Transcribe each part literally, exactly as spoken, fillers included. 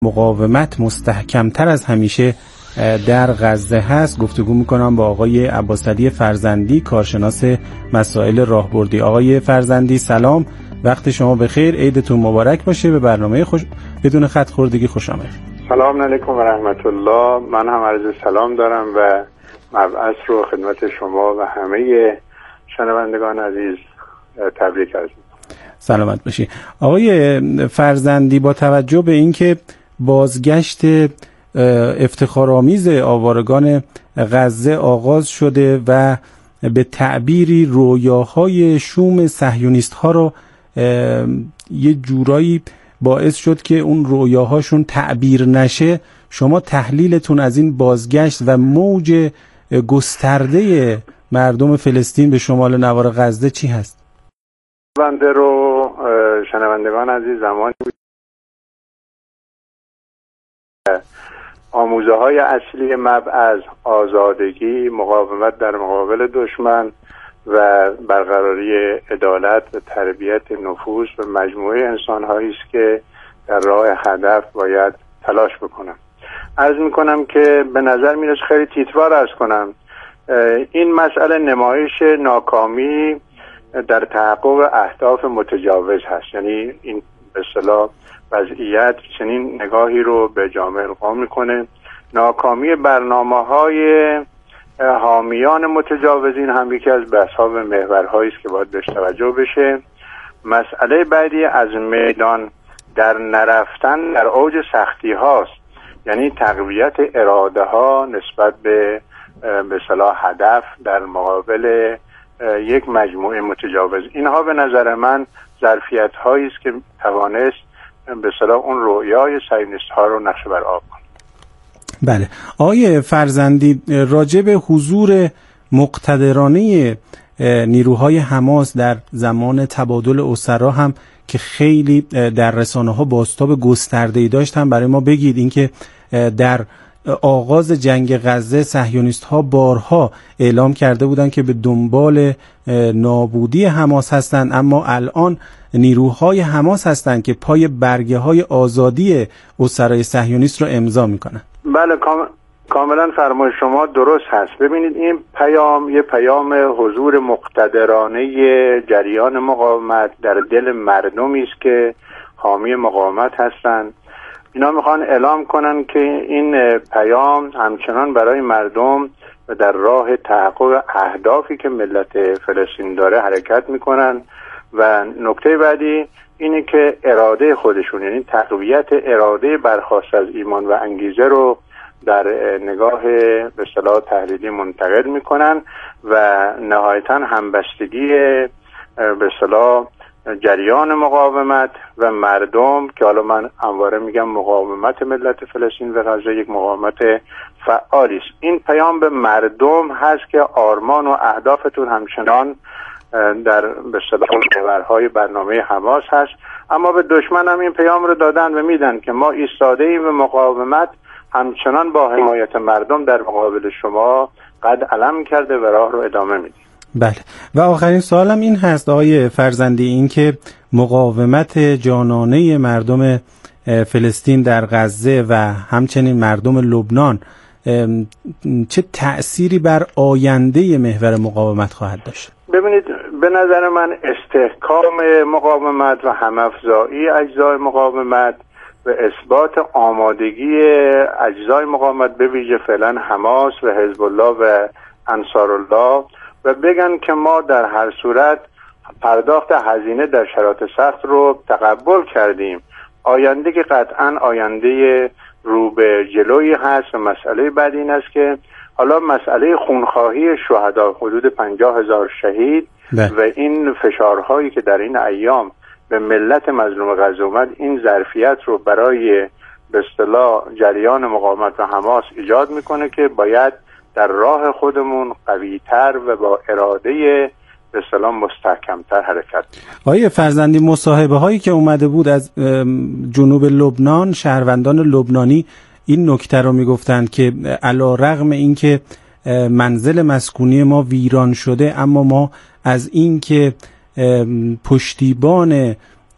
مقاومت مستحکمتر از همیشه در غزه هست. گفتگو میکنم با آقای عباسعلی فرزندی، کارشناس مسائل راهبردی. آقای فرزندی سلام، وقت شما بخیر، عیدتون مبارک باشه. به برنامه خوش بدون خط خوردگی خوش آمدید. سلام علیکم و رحمت الله. من هم عرض سلام دارم و مبعث رو خدمت شما و همه شنوندگان عزیز تبریک عرض می‌کنم. سلامت باشی. آقای فرزندی، با توجه به اینکه بازگشت افتخارآمیز آوارگان غزه آغاز شده و به تعبیری رویاهای شوم صهیونیست ها رو یه جورایی باعث شد که اون رویاهاشون تعبیر نشه، شما تحلیلتون از این بازگشت و موج گسترده مردم فلسطین به شمال نوار غزه چی هست؟ بنده رو شنوندگان عزیز، زمانی آموزه های اصلی مبعث آزادگی، مقاومت در مقابل دشمن و برقراری عدالت و تربیت نفوس و مجموعه انسان هایی است که در راه هدف باید تلاش بکنم. عرض میکنم که به نظر میرسه خیلی تیتوار عرض کنم این مسئله نمایش ناکامی در تحقق اهداف متجاوز هست. یعنی این به اصطلاح وضعیت چنین نگاهی رو به جامعه القا میکنه. ناکامی برنامه‌های حامیان متجاوزین هم یکی از بحث‌ها و محورهایی است که باید بهش توجه بشه. مسئله بعدی از میدان در نرفتن در اوج سختی هاست، یعنی تقویت اراده ها نسبت به به اصطلاح هدف در مقابل یک مجموعه متجاوز. اینها به نظر من ظرفیت هایی است که توانست به اصطلاح اون رویای صهیونیست ها رو نقش بر آب کنه. بله. آقای فرزندی، راجع به حضور مقتدرانه نیروهای حماس در زمان تبادل اسرا هم که خیلی در رسانه ها بازتاب گسترده‌ای داشت هم برای ما بگید. اینکه در آغاز جنگ غزه صهیونیست ها بارها اعلام کرده بودند که به دنبال نابودی حماس هستند، اما الان نیروهای حماس هستند که پای برگه های آزادی اسرای صهیونیست رو امضا میکنن. بله، کام... کاملا فرمای شما درست هست. ببینید این پیام یه پیام حضور مقتدرانه جریان مقاومت در دل مردمی است که حامی مقاومت هستند. اینا میخوان اعلام کنن که این پیام همچنان برای مردم و در راه تحقق اهدافی که ملت فلسطین داره حرکت میکنن. و نکته بعدی اینه که اراده خودشون، یعنی تقویت اراده برخاست از ایمان و انگیزه رو در نگاه به اصطلاح تحلیلی منتقل میکنن و نهایتاً همبستگی به اصطلاح جریان مقاومت و مردم، که حالا من همواره میگم مقاومت ملت فلسطین و غزه یک مقاومت فعالی است. این پیام به مردم هست که آرمان و اهدافتون همچنان در به اصطلاح محورهای برنامه حماس هست، اما به دشمن هم این پیام رو دادن و میدن که ما ایستاده ایم و مقاومت همچنان با حمایت مردم در مقابل شما قد علم کرده و راه رو ادامه میدیم. بله. و آخرین سوالم این هست آقای فرزندی، این که مقاومت جانانه مردم فلسطین در غزه و همچنین مردم لبنان چه تأثیری بر آینده محور مقاومت خواهد داشت؟ ببینید، به نظر من استحکام مقاومت و همافزایی اجزای مقاومت و اثبات آمادگی اجزای مقاومت به ویژه فعلا حماس و حزب الله و انصارالله و بگن که ما در هر صورت پرداخت هزینه در شرایط سخت رو تقبل کردیم. آینده که قطعا آینده رو به جلویی هست و مسئله بعد این است که حالا مسئله خونخواهی شهدا، حدود پنجاه هزار شهید ده. و این فشارهایی که در این ایام به ملت مظلوم غزه اومد، این ظرفیت رو برای به اصطلاح جریان مقاومت و حماس ایجاد میکنه که باید در راه خودمون قوی‌تر و با اراده به اصطلاح مستحکم‌تر حرکت. آقای فرزندی، مصاحبه هایی که اومده بود از جنوب لبنان، شهروندان لبنانی این نکته رو میگفتند که علی رغم اینکه منزل مسکونی ما ویران شده، اما ما از اینکه پشتیبان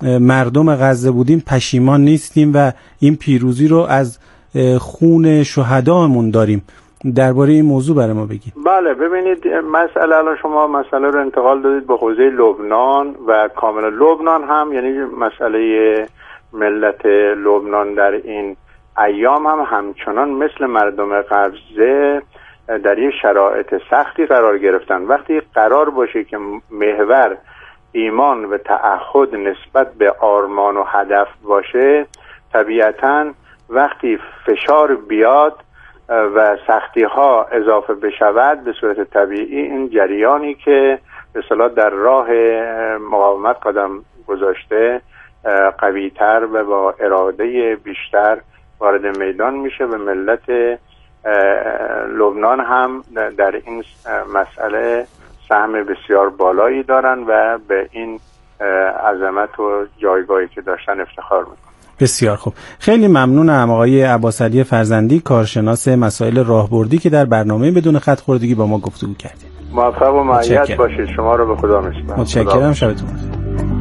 مردم غزه بودیم پشیمان نیستیم و این پیروزی رو از خون شهدامون داریم. درباره این موضوع برای ما بگید. بله ببینید مسئله، الان شما مسئله رو انتقال دادید به حوزه لبنان و کاملا لبنان هم، یعنی مسئله ملت لبنان در این ایام هم همچنان مثل مردم غزه در یک شرایط سختی قرار گرفتن. وقتی قرار باشه که محور ایمان و تعهد نسبت به آرمان و هدف باشه، طبیعتاً وقتی فشار بیاد و سختی ها اضافه بشود به صورت طبیعی این جریانی که به اصطلاح در راه مقاومت قدم گذاشته قوی تر و با اراده بیشتر وارد میدان میشه و ملت لبنان هم در این مسئله سهم بسیار بالایی دارن و به این عظمت و جایگاهی که داشتن افتخار میکنن. بسیار خوب، خیلی ممنونم آقای عباسعلی فرزندی، کارشناس مسائل راهبردی که در برنامه بدون خط خوردگی با ما گفتگو کردید. موفق و مؤید باشید. شما رو به خدا میسپارم. متشکرم. شبتون بخیر.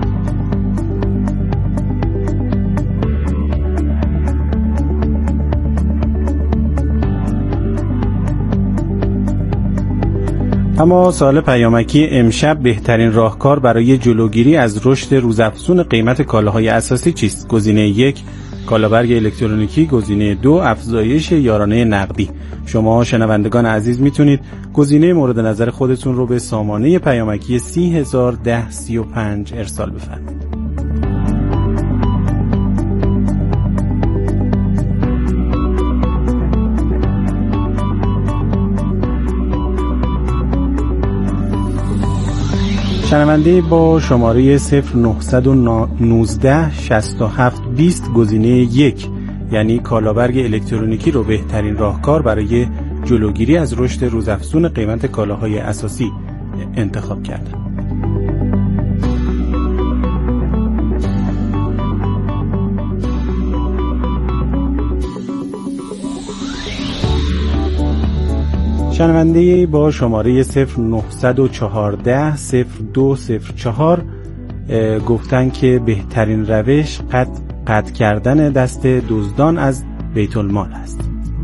اما سوال پیامکی امشب: بهترین راهکار برای جلوگیری از رشد روزافزون قیمت کالاهای اساسی چیست؟ گزینه یک کالابرگ الکترونیکی، گزینه دو افزایش یارانه نقدی. شما شنوندگان عزیز میتونید گزینه مورد نظر خودتون رو به سامانه پیامکی سی هزار ده سی و پنج ارسال بفرمایید. شنونده با شماره صفر نه یک نه شصت و هفت بیست گزینه یک یعنی کالابرگ الکترونیکی رو بهترین راهکار برای جلوگیری از رشد روزافزون قیمت کالاهای اساسی انتخاب کردن. شنونده با شماره صفر نه یک چهار صفر دو صفر چهار گفتن که بهترین روش قطع قطع کردن دست دزدان از بیت المال است.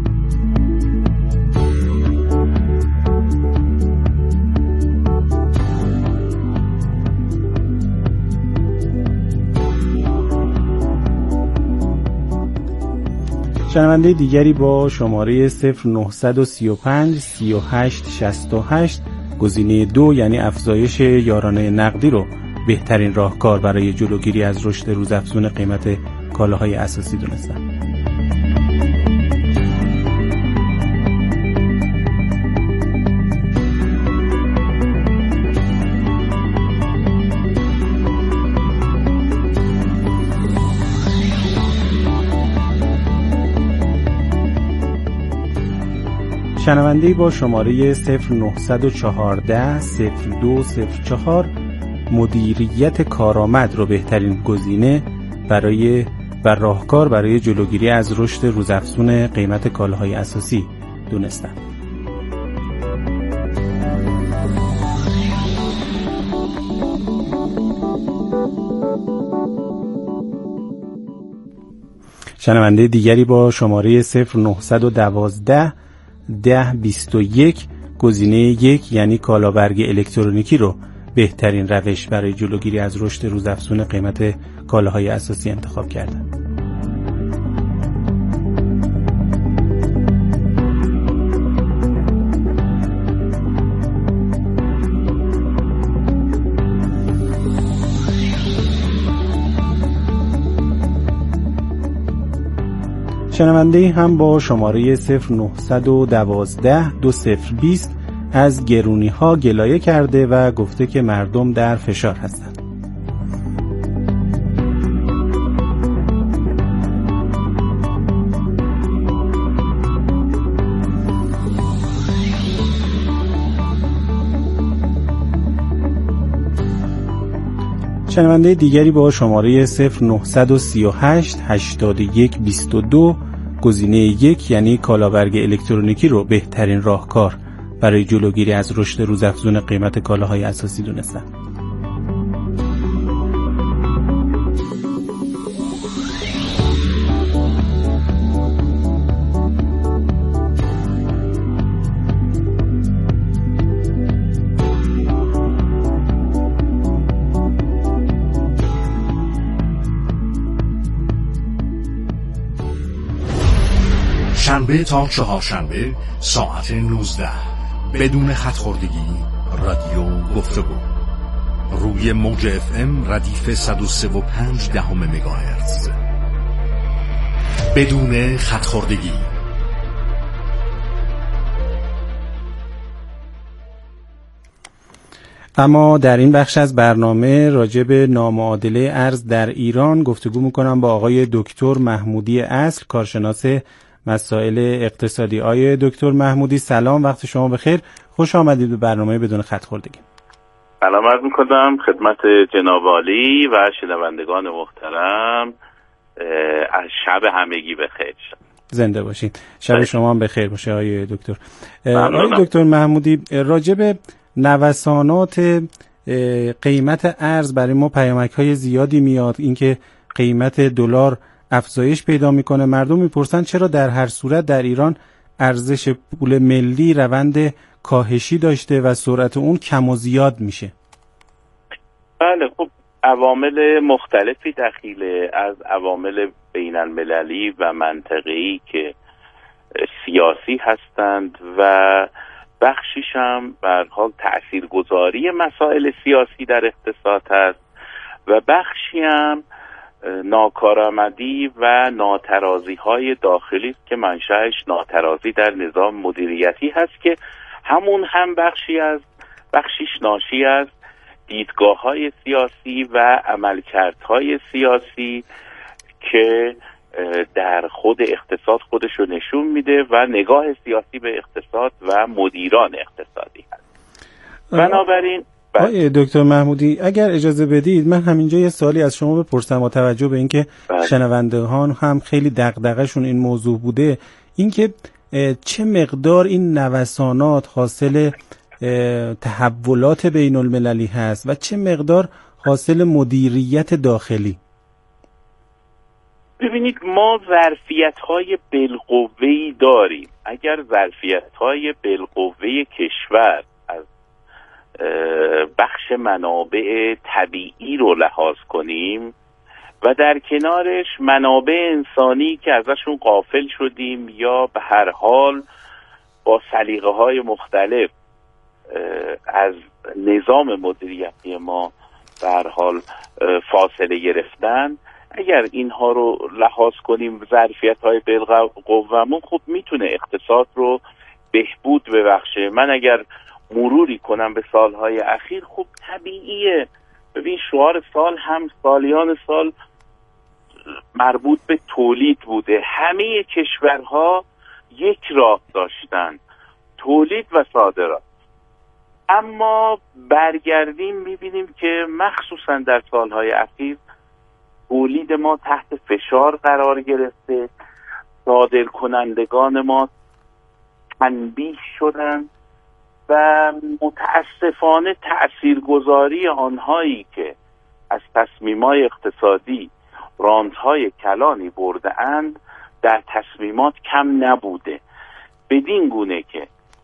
شنونده دیگری با شماره صفر نه سه پنج سی و هشت شصت و هشت گزینه دو یعنی افزایش یارانه نقدی رو بهترین راهکار برای جلوگیری از رشد روزافزون قیمت کالاهای اساسی دونستن. شنونده‌ای با شماره صفر نه چهار صفر دو صفر چهار مدیریت کارآمد رو بهترین گزینه برای و راهکار برای جلوگیری از رشد روزافزون قیمت کالاهای اساسی دونستن. شنونده دیگری با شماره صفر نه یک دو ده بیست و یک گزینه یک یعنی کالابرگ الکترونیکی رو بهترین روش برای جلوگیری از رشد روزافزون قیمت کالاهای اساسی انتخاب کردن. شنونده هم با شماره صفر نه یک دو دو صفر بیست از گرونی ها گلایه کرده و گفته که مردم در فشار هستند. شنونده دیگری با شماره صفر نه سه هشت هشتاد و یک بیست و دو گزینه یک یعنی کالابرگ الکترونیکی رو بهترین راهکار برای جلوگیری از رشد روزافزون قیمت کالاهای اساسی دونستن. شنبه تا چهارشنبه ساعت نوزده بدون خط خوردگی رادیو گفتگو روی موج اف ام ردیف صد و سه و پنج دهم مگاهرتز بدون خط خوردگی. اما در این بخش از برنامه راجع به نامعادله ارز در ایران گفتگو میکنم با آقای دکتر محمودی اصل، کارشناس مسائل اقتصادی. آقای دکتر محمودی سلام، وقت شما بخیر، خوش آمدید به برنامه بدون خط خوردگی. سلام عرض میکنم خدمت جناب عالی و شنوندگان محترم، از شب همگی بخیر. زنده باشید. شب شما هم بخیر باشه آقای دکتر. آقای دکتر محمودی، راجع به نوسانات قیمت ارز برای ما پیامک‌های زیادی میاد، اینکه قیمت دلار افزایش پیدا میکنه. مردم میپرسن چرا در هر صورت در ایران ارزش پول ملی روند کاهشی داشته و سرعت اون کم و زیاد میشه؟ بله، خب عوامل مختلفی دخیله، از عوامل بین المللی و منطقه‌ای که سیاسی هستند و بخشیش هم به هر حال تاثیرگذاری مسائل سیاسی در اقتصاد هست و بخشی هم ناکارآمدی و ناترازی های داخلی است که منشأش ناترازی در نظام مدیریتی هست که همون هم بخشی از بخشیش ناشی از دیدگاه های سیاسی و عملکردهای سیاسی که در خود اقتصاد خودش رو نشون میده و نگاه سیاسی به اقتصاد و مدیران اقتصادی هست. بنابراین آقای دکتر محمودی اگر اجازه بدید من همینجا یه سوالی از شما بپرسم با توجه به اینکه شنوندگان هم خیلی دغدغه‌شون این موضوع بوده، اینکه چه مقدار این نوسانات حاصل تحولات بین المللی هست و چه مقدار حاصل مدیریت داخلی؟ ببینید، ما ظرفیت‌های بالقوه‌ای داریم. اگر ظرفیت‌های بالقوه کشور از بخش منابع طبیعی رو لحاظ کنیم و در کنارش منابع انسانی که ازشون غافل شدیم یا به هر حال با سلیقه‌های مختلف از نظام مدیریتی ما به هر حال فاصله گرفتن، اگر اینها رو لحاظ کنیم ظرفیت‌های بالقوه‌مون خب میتونه اقتصاد رو بهبود ببخشه. من اگر مروری کنم به سالهای اخیر، خب طبیعیه، ببین شعار سال هم سالیان سال مربوط به تولید بوده. همه کشورها یک راه داشتن، تولید و صادرات. اما برگردیم میبینیم که مخصوصا در سالهای اخیر تولید ما تحت فشار قرار گرفته، صادر کنندگان ما تنبیه شدن و متاسفانه تأثیرگذاری آنهایی که از تصمیمات اقتصادی رانت‌های کلانی برده اند در تصمیمات کم نبوده، بدین گونه که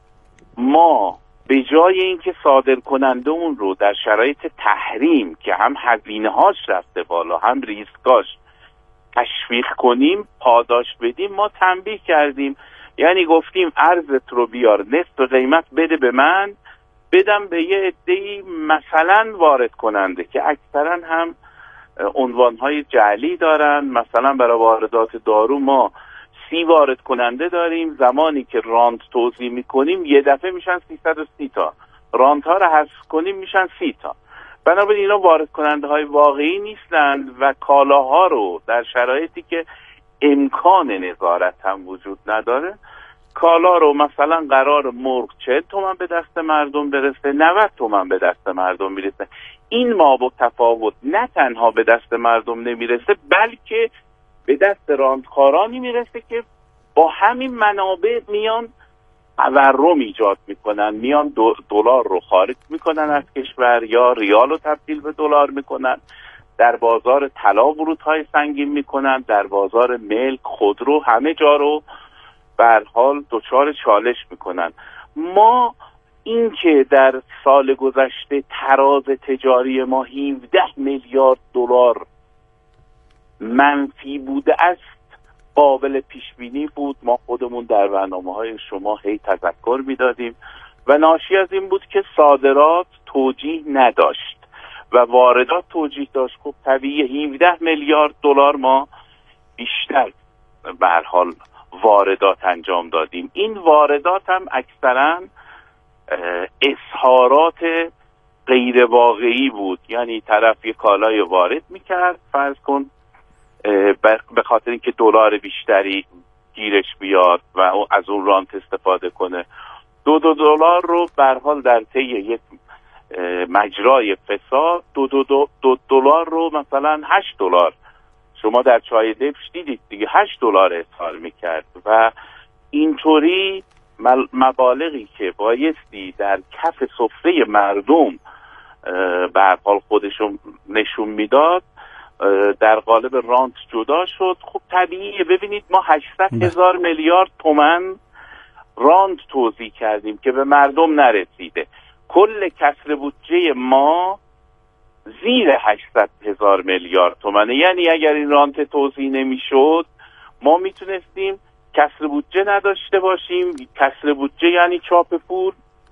ما به جای اینکه صادر کننده اون رو در شرایط تحریم که هم هزینه‌هاش رفته بالا هم ریسکاش تشویق کنیم، پاداش بدیم، ما تنبیه کردیم. یعنی گفتیم ارزت رو بیار نصف قیمت بده به من، بدم به یه عده‌ای مثلا وارد کننده که اکثرا هم عنوانهای جعلی دارن. مثلا برای واردات دارو ما سی وارد کننده داریم، زمانی که رانت توزیع میکنیم یه دفعه میشن سیصد و سی تا، رانت ها رو حذف کنیم میشن سی تا. بنابراین اینا وارد کننده های واقعی نیستند و کالاها رو در شرایطی که امکان نظارت هم وجود نداره، کالا رو مثلا قرار مرغ چهل تومن به دست مردم برسه، نود تومن به دست مردم میرسه. این ما با تفاوت نه تنها به دست مردم نمیرسه، بلکه به دست راندخارانی میرسه که با همین منابع میان تورم ایجاد میکنن، میان دلار رو خارج میکنن از کشور یا ریال رو تبدیل به دلار میکنن، در بازار طلا ورودهای سنگین میکنن، در بازار ملک، خودرو، همه جا رو به هر حال دچار چالش میکنن. ما این که در سال گذشته تراز تجاری ما هفده میلیارد دلار منفی بوده است، قابل پیش بینی بود. ما خودمون در برنامه‌های شما هی تذکر میدادیم و ناشی از این بود که صادرات توجیه نداشت و واردات توجیه داشت. خب طبیعی هفده میلیارد دلار ما بیشتر به هر حال واردات انجام دادیم. این واردات هم اکثرا اظهارات غیر واقعی بود، یعنی طرف یک کالای وارد میکرد فرض کن به خاطر اینکه دلار بیشتری گیرش بیاد و از اون رانت استفاده کنه، دو دو دلار رو به هر حال در طی یک مجرای فساد دو دو دو دو دلار رو مثلا هشت دلار، شما در چای دبش دیدید دیگه، هشت دلار اظهار میکرد و اینطوری مبالغی که بایستی در کف سفره مردم به هر حال خودشون نشون میداد در قالب رانت جدا شد. خب طبیعیه. ببینید ما هشتصد هزار میلیارد تومان رانت توزیع کردیم که به مردم نرسیده. کل کسر بودجه ما زیر هشتصد هزار میلیارد تومانه. یعنی اگر این رانت توزیع نمیشد ما میتونستیم کسر بودجه نداشته باشیم. کسر بودجه یعنی چاپ پول،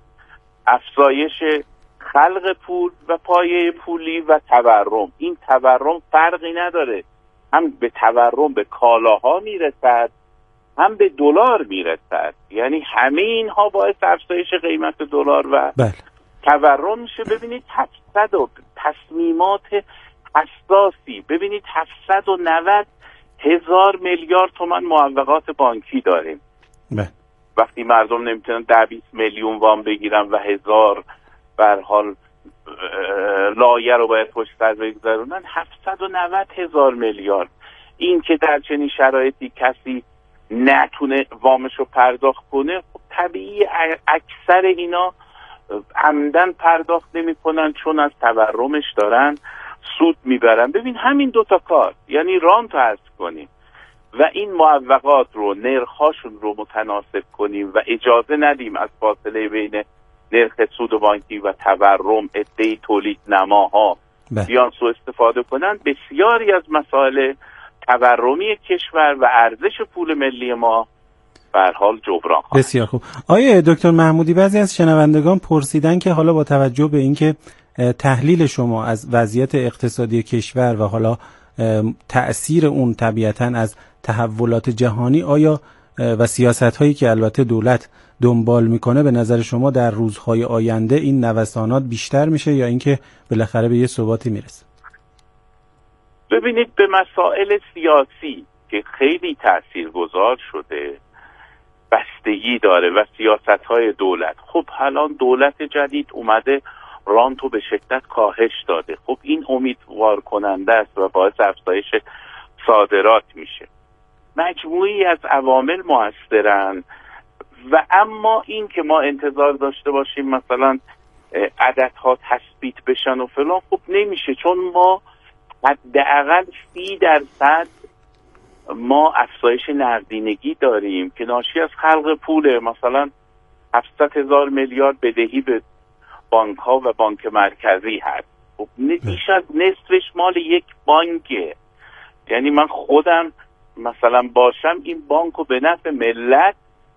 افزایش خلق پول و پایه پولی و تورم. این تورم فرقی نداره، هم به تورم به کالاها میرسد هم به دلار میرسد، یعنی همه اینها باعث افزایش قیمت دلار و بله. تورم میشه. ببینید هفتصد و تصمیمات حساسی، ببینید هفتصد و نود هزار میلیارد تومان معوقات بانکی داریم. بله. وقتی مردم نمیتونن ده بیست میلیون وام بگیرن و هزار به هر حال لایه رو باید پشت سر بگذارونن، هفتصد و نود هزار میلیارد. این که در چنین شرایطی کسی نتونه وامش رو پرداخت کنه، خب طبیعی اکثر اینا عمدن پرداخت نمی کنن چون از تورمش دارن سود میبرن. ببین همین دوتا کار، یعنی رانت رو حذف کنیم و این معوقات رو نرخاشون رو متناسب کنیم و اجازه ندیم از فاصله بین نرخ سود بانکی و تورم عده‌ای تولید نماها بیان سوء استفاده کنن، بسیاری از مسائل تورمی کشور و ارزش پول ملی ما به هر حال جبران خواهد. بسیار خوب. آیه دکتر محمودی، بعضی از شنوندگان پرسیدن که حالا با توجه به اینکه تحلیل شما از وضعیت اقتصادی کشور و حالا تأثیر اون طبیعتاً از تحولات جهانی، آیا و سیاست‌هایی که البته دولت دنبال میکنه، به نظر شما در روزهای آینده این نوسانات بیشتر میشه یا اینکه بالاخره به یه ثباتی میرسه؟ ببینید به مسائل سیاسی که خیلی تاثیرگذار شده بستگی داره و سیاست‌های دولت. خب الان دولت جدید اومده رانتو به شدت کاهش داده، خب این امیدوار کننده است و باعث افزایش صادرات میشه. مجموعی از عوامل مؤثرن و اما این که ما انتظار داشته باشیم مثلا عددها تثبیت بشن و فلان، خب نمیشه، چون ما حداقل سی درصد ما افزایش نقدینگی داریم که ناشی از خلق پوله. مثلا هفتصد هزار میلیارد بدهی به بانک ها و بانک مرکزی هست، خب بیش از نصفش مال یک بانکه. یعنی من خودم مثلا باشم این بانک رو به نفع ملت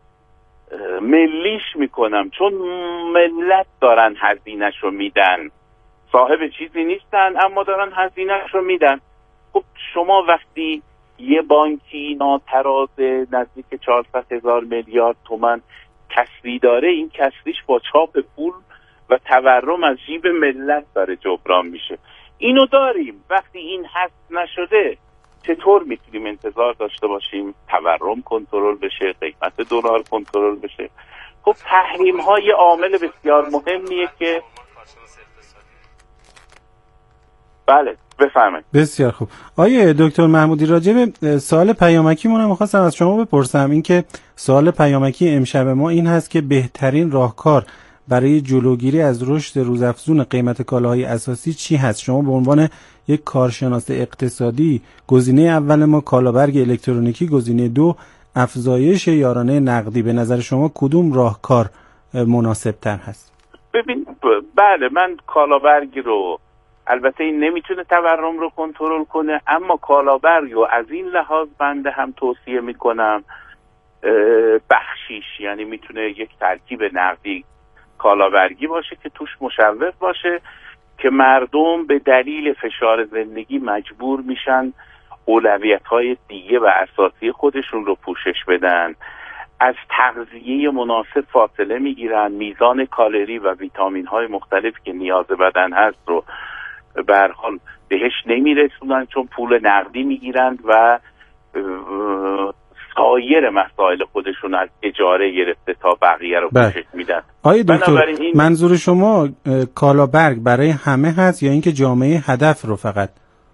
ملیش میکنم، چون ملت دارن هزینه‌ش رو میدن، صاحب چیزی نیستن اما دارن هزینه‌ش رو میدن. خب شما وقتی یه بانکی ناتراز نزدیک چهارصد هزار میلیارد تومان کسری داره، این کسریش با چاپ پول و تورم از جیب ملت داره جبران میشه. اینو داریم. وقتی این حذف نشده چطور میتونیم انتظار داشته باشیم تورم کنترل بشه، قیمت دلار کنترل بشه؟ خب تحریم ها یه عامل بسیار مهمیه که بله بفرمایید. بسیار خوب. آیه دکتر محمودی، راجع به سوال پیامکی مونم می‌خواستم از شما بپرسم. این که سوال پیامکی امشب ما این هست که بهترین راهکار برای جلوگیری از رشد روزافزون قیمت کالاهای اساسی چی هست؟ شما به عنوان یک کارشناس اقتصادی، گزینه اول ما کالابرگ الکترونیکی، گزینه دو افزایش یارانه نقدی، به نظر شما کدوم راهکار مناسب تر هست؟ ببین بله، من کالابرگ رو البته این نمیتونه تورم رو کنترل کنه، اما کالابرگ رو از این لحاظ بنده هم توصیه میکنم بخشیش، یعنی میتونه یک ترکیب نقدی کالابرگی باشه که توش مشوق باشه که مردم به دلیل فشار زندگی مجبور میشن اولویت‌های دیگه و اساسی خودشون رو پوشش بدن، از تغذیه مناسب فاصله میگیرن، میزان کالری و ویتامین‌های مختلف که نیاز بدن هست رو به هر حال بهش نمیرسونن چون پول نقدی میگیرن و سایر مسائل خودشون از اجاره گرفته تا بقیه رو پوشش میدن. آقای دکتر این... منظور شما کالابرگ برای همه هست یا اینکه جامعه هدف رو فقط؟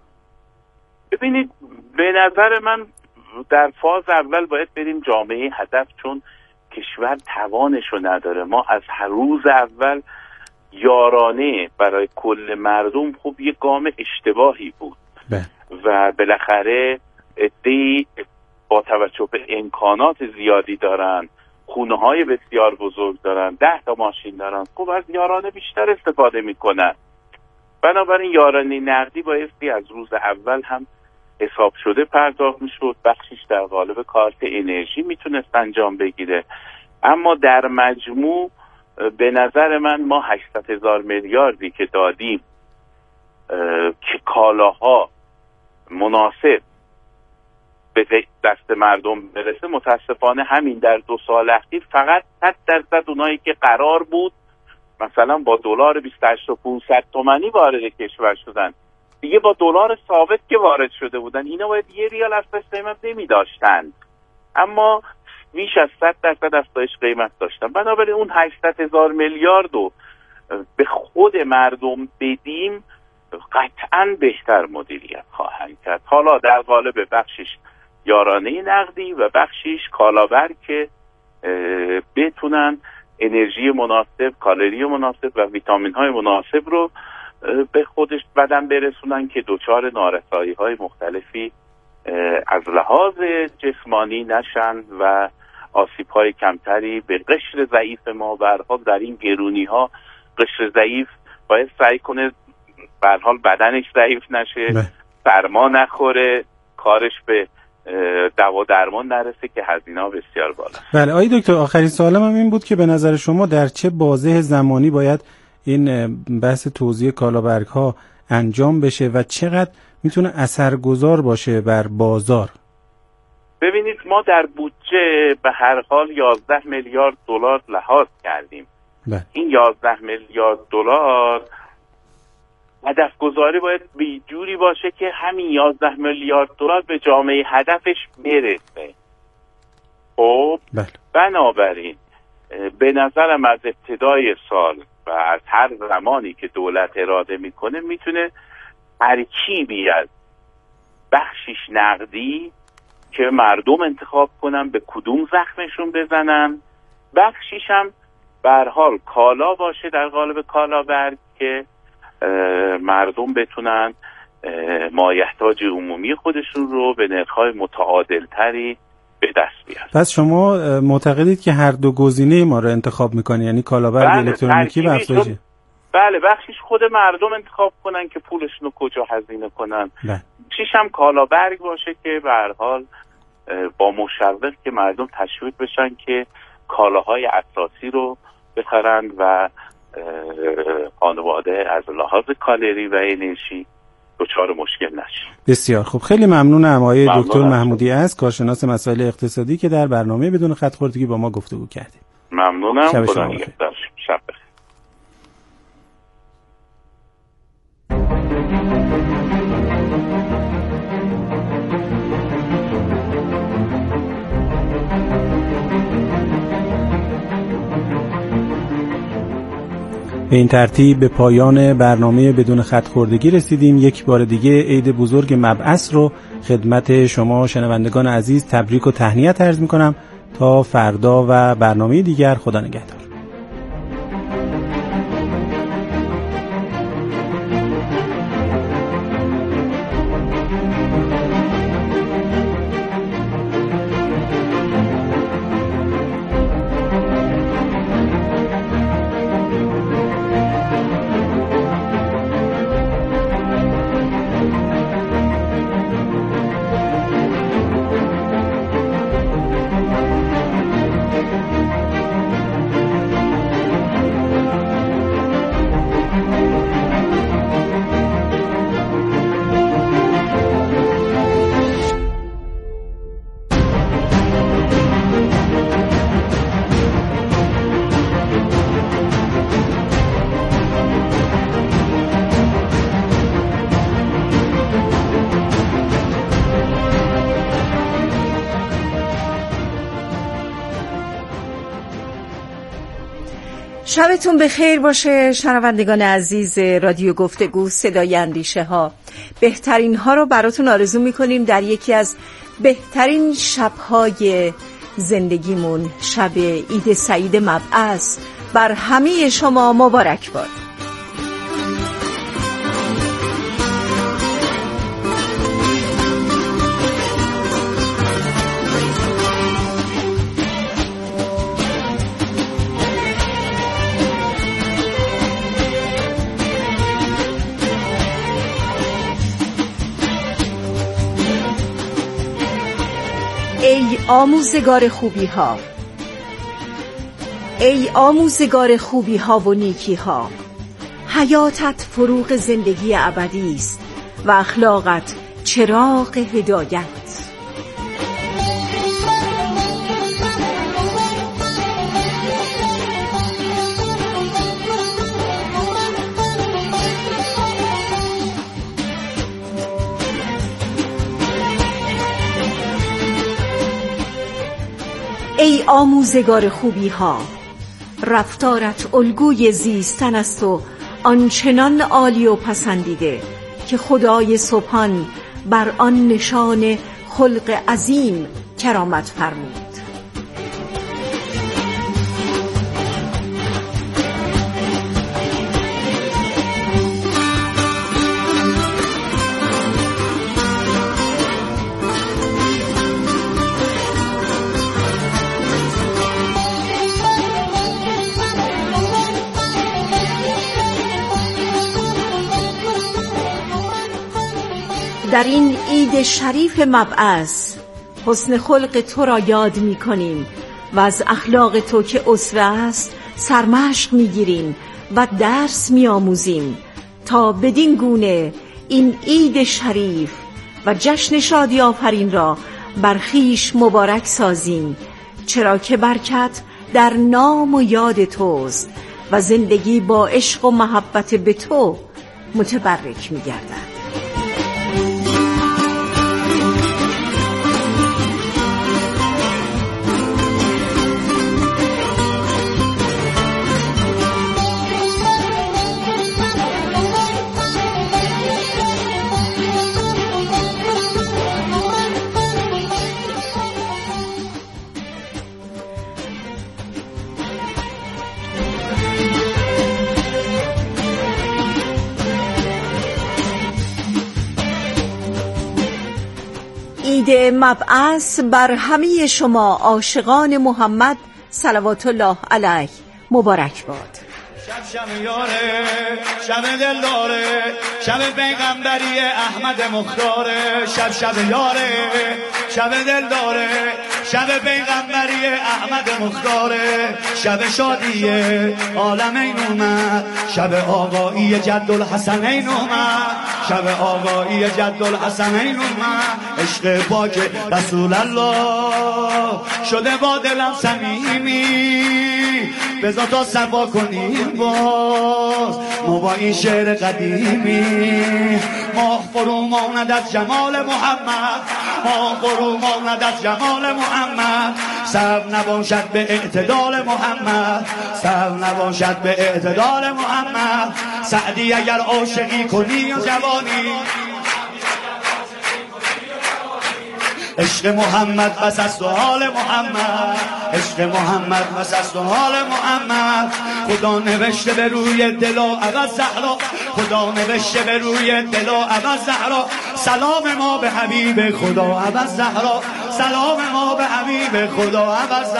ببینید به نظر من در فاز اول باید بریم جامعه هدف، چون کشور توانش رو نداره. ما از هر روز اول یارانه برای کل مردم خب یک گام اشتباهی بود به. و بالاخره عده‌ای با توجه به امکانات زیادی دارن، خونه های بسیار بزرگ دارن، ده تا ماشین دارن، خب از یارانه بیشتر استفاده میکنن. بنابراین یارانه نقدی بایستی از روز اول هم حساب شده پرداخت میشد، بخشیش در قالب کارت انرژی میتونست انجام بگیره. اما در مجموع به نظر من ما هشتصد هزار میلیاردی که دادیم که کالاها مناسب به دست مردم برسه، متاسفانه همین در دو سال اخیر فقط صد درصد اونایی که قرار بود مثلا با دلار بیست و هشت و پانصد تومانی وارد کشور شدن، دیگه با دلار ثابت که وارد شده بودن اینا باید یه ریال افزایش قیمت نمی داشتن، اما بیش از صد درصد افزایش قیمت داشتن. بنابراین اون هشتصد هزار میلیارد رو به خود مردم بدیم قطعاً بهتر مدیریت خواهند کرد. حالا در قالب بخشش یارانه نقدی و بخشیش کالابرگ که بتونن انرژی مناسب، کالری مناسب و ویتامین های مناسب رو به خودش بدن برسونن که دچار نارسایی های مختلفی از لحاظ جسمانی نشن و آسیب های کمتری به قشر ضعیف ما. به هر حال در این گرونی ها قشر ضعیف باید سعی کنه به هر حال بدنش ضعیف نشه، سرما نخوره، کارش به دوا درمان نرسه که هزینه‌ها بسیار بالا. بله آقای دکتر، آخرین سوالم هم این بود که به نظر شما در چه بازه زمانی باید این بحث توزیع کالابرگ ها انجام بشه و چقدر میتونه اثرگذار باشه بر بازار؟ ببینید ما در بودجه به هر حال یازده میلیارد دلار لحاظ کردیم. بله. این یازده میلیارد دلار هدف گذاری باید به جوری باشه که همین یازده میلیارد دلار به جامعه هدفش برسه. خب بله. بنابراین به نظرم از ابتدای سال و از هر زمانی که دولت اراده میکنه میتونه ترکیبی از بخشش نقدی که مردم انتخاب کنن به کدوم زخمشون بزنن، بخشیش هم به هر حال کالا باشه در قالب کالابرگ که مردم بتونن مایحتاج عمومی خودشون رو به نرخ‌های متعادل‌تری به دست بیارن. پس شما معتقدید که هر دو گزینه ما رو انتخاب میکنی، یعنی کالابرگ بله، الکترونیکی و افزایش؟ بله، بخشش خود مردم انتخاب کنن که پولشون رو کجا هزینه کنن، بخشش هم کالابرگ باشه که به هر حال با مشوق که مردم تشویق بشن که کالاهای اساسی رو بخرن و خانواده از لحاظ کالری و انرژی دچار مشکل نشه. بسیار خوب، خیلی ممنونم آقای دکتر محمودی است، کارشناس مسائل اقتصادی که در برنامه بدون خط خوردگی با ما گفتگو کردید. ممنونم. خدا نگهدار. شب بخیر. به این ترتیب به پایان برنامه بدون خط خوردگی رسیدیم. یک بار دیگه عید بزرگ مبعث رو خدمت شما شنوندگان عزیز تبریک و تهنیت عرض می‌کنم. تا فردا و برنامه دیگر، خدا نگهدار. شبتون بخیر باشه شنوندگان عزیز رادیو گفتگو صدای اندیشه ها. بهترین ها رو براتون آرزو میکنیم در یکی از بهترین شبهای زندگیمون، شب عید سعید مبعث بر همه شما مبارک باد. ای آموزگار خوبی ها، ای آموزگار خوبی ها و نیکی ها، حیاتت فروغ زندگی ابدی است و اخلاقت چراغ هدایت. ای آموزگار خوبی ها، رفتارت الگوی زیستن است و آنچنان عالی و پسندیده که خدای سبحان بر آن نشان خلق عظیم کرامت فرمود. در این عید شریف مبعث حسن خلق تو را یاد می کنیم و از اخلاق تو که اسوه است سرمشق می گیریم و درس می آموزیم تا بدین گونه این عید شریف و جشن شادی آفرین را بر خویش مبارک سازیم، چرا که برکت در نام و یاد توست و زندگی با عشق و محبت به تو متبرک می گردد. عید مبعث بر همه شما عاشقان محمد صلوات الله علیه مبارک باد. شب شب یاره، شب دل داره، شب پیغمبری احمد مختاره. شب شب یاره، شب دل داره، شب پیغمبری احمد مختاره. شب شادیه عالمین اومد، شب آقایی جد الحسنین اومد، شب آقایی جد الحسنین اومد. عشق پاک رسول الله شده با دلم صمیمی، بذار تا صفا کنیم باز ما با این شعر قدیمی. ما فرو ماند از جمال محمد، ما فرو ماند از جمال محمد. صبر نباشد به اعتدال محمد، صبر نباشد به اعتدال محمد. سعدی اگر عاشقی کنی یا جوانی، عشق محمد بس است و حال محمد، عشق محمد بس است و حال محمد. خدا نوشته به روی دل و عوض زهرا، خدا نوشته به روی دل و عوض زهرا. سلام ما به حبیب خدا عوض زهرا، سلام ما به حبیب خدا عوض زهرا.